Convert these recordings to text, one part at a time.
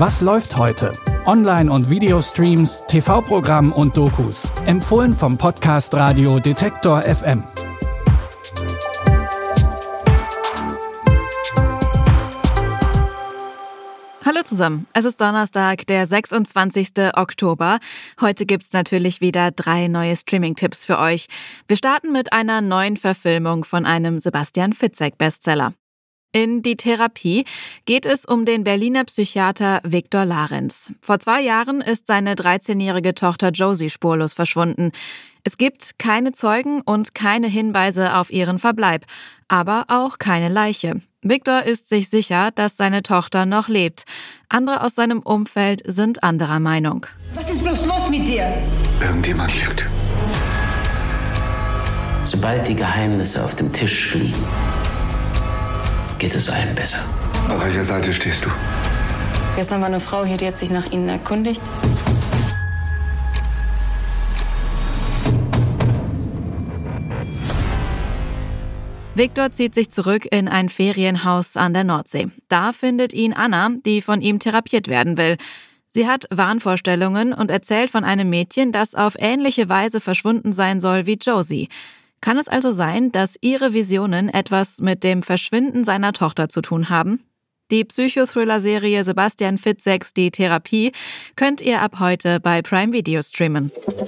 Was läuft heute? Online- und Videostreams, TV-Programm und Dokus. Empfohlen vom Podcast Radio Detektor FM. Hallo zusammen, es ist Donnerstag, der 26. Oktober. Heute gibt's natürlich wieder 3 neue Streaming-Tipps für euch. Wir starten mit einer neuen Verfilmung von einem Sebastian Fitzek-Bestseller. In Die Therapie geht es um den Berliner Psychiater Viktor Larenz. Vor 2 Jahren ist seine 13-jährige Tochter Josie spurlos verschwunden. Es gibt keine Zeugen und keine Hinweise auf ihren Verbleib, aber auch keine Leiche. Viktor ist sich sicher, dass seine Tochter noch lebt. Andere aus seinem Umfeld sind anderer Meinung. Was ist bloß los mit dir? Irgendjemand lügt. Sobald die Geheimnisse auf dem Tisch liegen, geht es allen besser. Auf welcher Seite stehst du? Gestern war eine Frau hier, die hat sich nach Ihnen erkundigt. Viktor zieht sich zurück in ein Ferienhaus an der Nordsee. Da findet ihn Anna, die von ihm therapiert werden will. Sie hat Wahnvorstellungen und erzählt von einem Mädchen, das auf ähnliche Weise verschwunden sein soll wie Josie. Kann es also sein, dass ihre Visionen etwas mit dem Verschwinden seiner Tochter zu tun haben? Die Psychothriller-Serie Sebastian Fitzeks Die Therapie könnt ihr ab heute bei Prime Video streamen.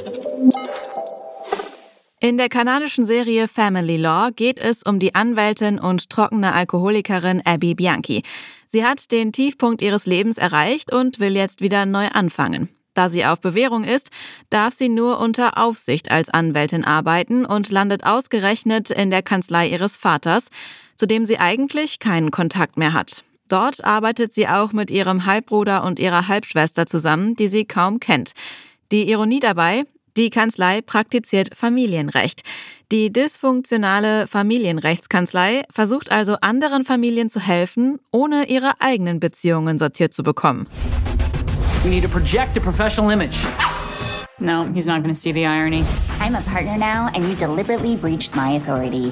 In der kanadischen Serie Family Law geht es um die Anwältin und trockene Alkoholikerin Abby Bianchi. Sie hat den Tiefpunkt ihres Lebens erreicht und will jetzt wieder neu anfangen. Da sie auf Bewährung ist, darf sie nur unter Aufsicht als Anwältin arbeiten und landet ausgerechnet in der Kanzlei ihres Vaters, zu dem sie eigentlich keinen Kontakt mehr hat. Dort arbeitet sie auch mit ihrem Halbbruder und ihrer Halbschwester zusammen, die sie kaum kennt. Die Ironie dabei: Die Kanzlei praktiziert Familienrecht. Die dysfunktionale Familienrechtskanzlei versucht also anderen Familien zu helfen, ohne ihre eigenen Beziehungen sortiert zu bekommen. We need to project a professional image. No, he's not going to see the irony. I'm a partner now, and you deliberately breached my authority.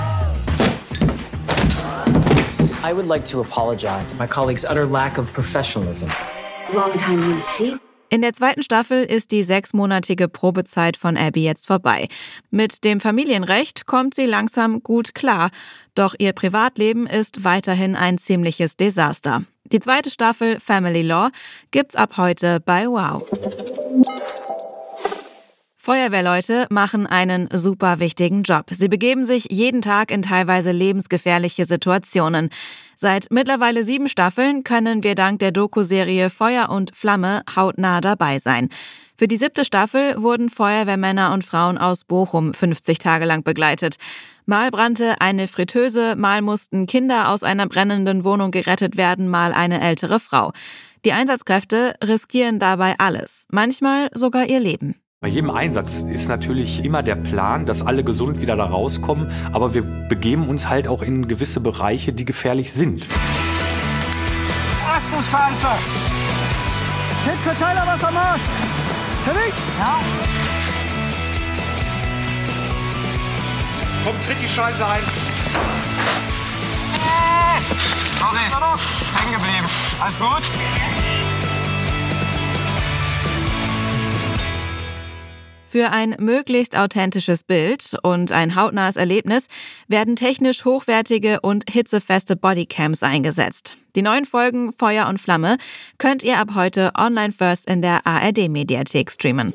I would like to apologize for my colleague's utter lack of professionalism. Long time no see. In der 2. Staffel ist die 6-monatige Probezeit von Abby jetzt vorbei. Mit dem Familienrecht kommt sie langsam gut klar, doch ihr Privatleben ist weiterhin ein ziemliches Desaster. Die 2. Staffel Family Law gibt's ab heute bei Wow. Feuerwehrleute machen einen super wichtigen Job. Sie begeben sich jeden Tag in teilweise lebensgefährliche Situationen. Seit mittlerweile 7 Staffeln können wir dank der Doku-Serie Feuer und Flamme hautnah dabei sein. Für die 7. Staffel wurden Feuerwehrmänner und Frauen aus Bochum 50 Tage lang begleitet. Mal brannte eine Fritteuse, mal mussten Kinder aus einer brennenden Wohnung gerettet werden, mal eine ältere Frau. Die Einsatzkräfte riskieren dabei alles, manchmal sogar ihr Leben. Bei jedem Einsatz ist natürlich immer der Plan, dass alle gesund wieder da rauskommen, aber wir begeben uns halt auch in gewisse Bereiche, die gefährlich sind. Ach du Scheiße! Tipp für Tyler, was am Arsch! Für dich? Ja. Komm, tritt die Scheiße ein. Sorry, hängen geblieben. Alles gut? Für ein möglichst authentisches Bild und ein hautnahes Erlebnis werden technisch hochwertige und hitzefeste Bodycams eingesetzt. Die neuen Folgen Feuer und Flamme könnt ihr ab heute online first in der ARD-Mediathek streamen.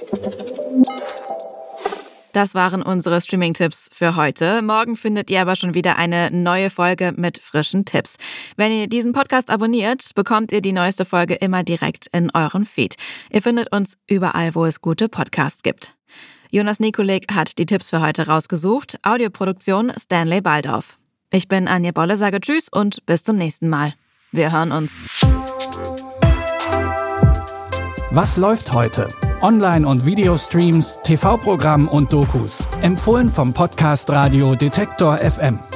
Das waren unsere Streaming-Tipps für heute. Morgen findet ihr aber schon wieder eine neue Folge mit frischen Tipps. Wenn ihr diesen Podcast abonniert, bekommt ihr die neueste Folge immer direkt in euren Feed. Ihr findet uns überall, wo es gute Podcasts gibt. Jonas Nikolik hat die Tipps für heute rausgesucht. Audioproduktion Stanley Baldorf. Ich bin Anja Bolle, sage Tschüss und bis zum nächsten Mal. Wir hören uns. Was läuft heute? Online- und Videostreams, TV-Programm und Dokus. Empfohlen vom Podcast Radio Detektor FM.